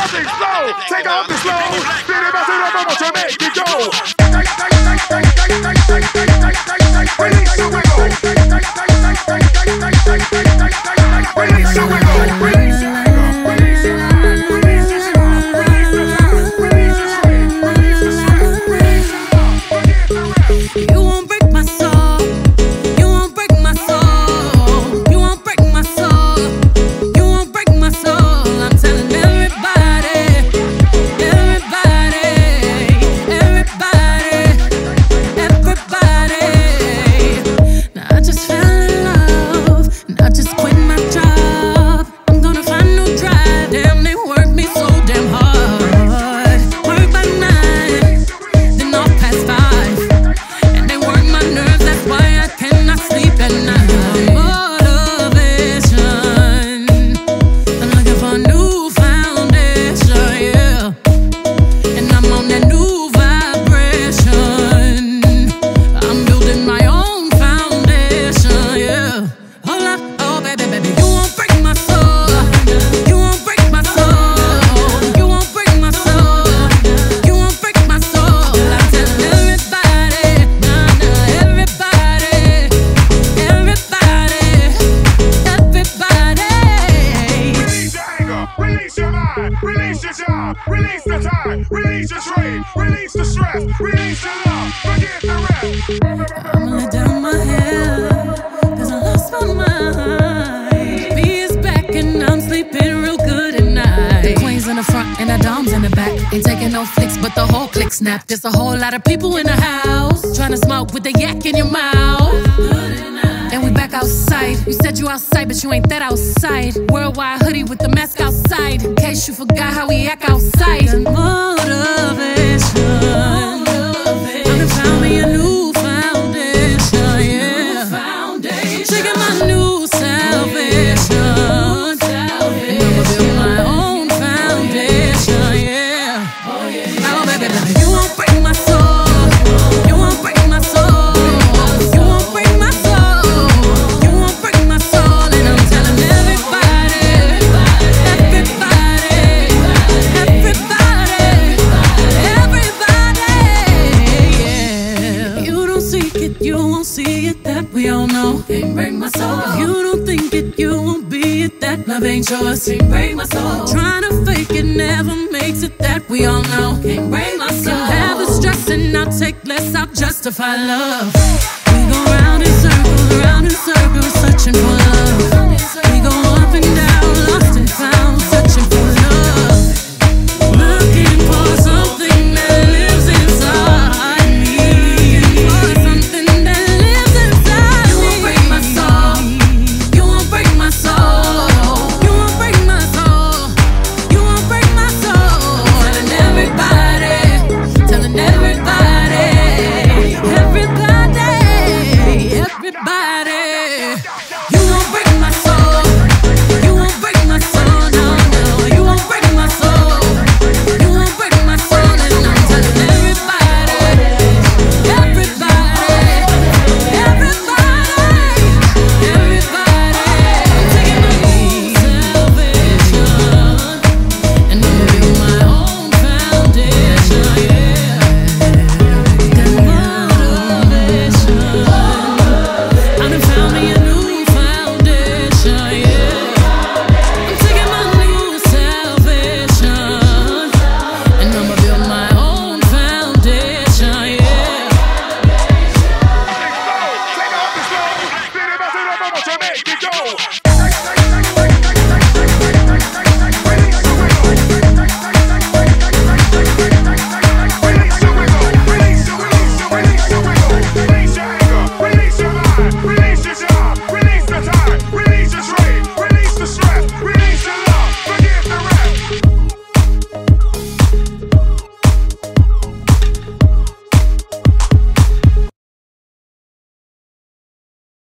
things flow. Take off the slow. Spin it back to the bubble to make it go. Release the wiggle. Release the wiggle. Release the wiggle. Release the hand. Release the strap. Release the time. Release the swing. Release the strap. Release the love. Forget the rest. You won't break my soul. You won't break my soul. You won't break my soul. You won't break my soul. I'm telling everybody, everybody, everybody, everybody. Now I just fell in love, and I just quit my job. I'm gonna find no drive. Damn, they work me so damn hard. Work by 9, then off past 5, and they work my nerves. That's why I cannot sleep at night. Motivation. I'm looking for a new foundation, yeah. And I'm on that new vibration. I'm building my own foundation, yeah. Hold up, oh baby, baby, you won't break my soul. You won't break my soul. You won't break my soul. You won't break my soul. I'm telling everybody, nah, nah, everybody, everybody, everybody. Release your anger, release your mind, release your job, release the time, release your trade, release the stress, release the love, forget the rest. I'ma let down my hair, cause I lost my mind. B is back and I'm sleeping real good at night. The queen's in the front and the dom's in the back. Ain't taking no flicks, but the whole click snap. There's a whole lot of people in the house, trying to smoke with the yak in your mouth. And we back outside. You said you outside, but you ain't that outside. Worldwide hoodie with the mask outside, in case you forgot how we act outside. Motivation. I done found me a new foundation, yeah. Shaking my new salvation. And I'ma build my own foundation, yeah. Oh baby, baby, you won't break my soul. You won't break my soul. You won't break my soul. You won't break my soul. And I'm telling everybody, everybody, everybody, everybody, yeah. You don't seek it, you won't see it, that we all know. Can't break my soul. If you don't think it, you won't be it, that love ain't yours. Can't break my soul. Trying to fake it never makes it, that we all know. Can't break my soul. Can have the stress and I'll take less, I'll justify love. We go round in circles, searching for love. We go up and down, lost and found, searching for love. Looking for something that lives inside me. For something that lives inside me. You won't break my soul. You won't break my soul. You won't break my soul. You won't break my soul. Telling everybody, telling everybody, everybody, everybody. You won't break my soul. You won't break my soul. No, no. You won't break my soul. You won't break my soul. And I'm telling everybody, everybody, everybody, everybody. I'm taking my own salvation, and I'm building my own foundation, yeah. That motivation. I done found me a new foundation, yeah. I'm taking my new salvation, and I'ma build my own foundation, yeah. Take off the slow. Spin it back to the bubble to make it go.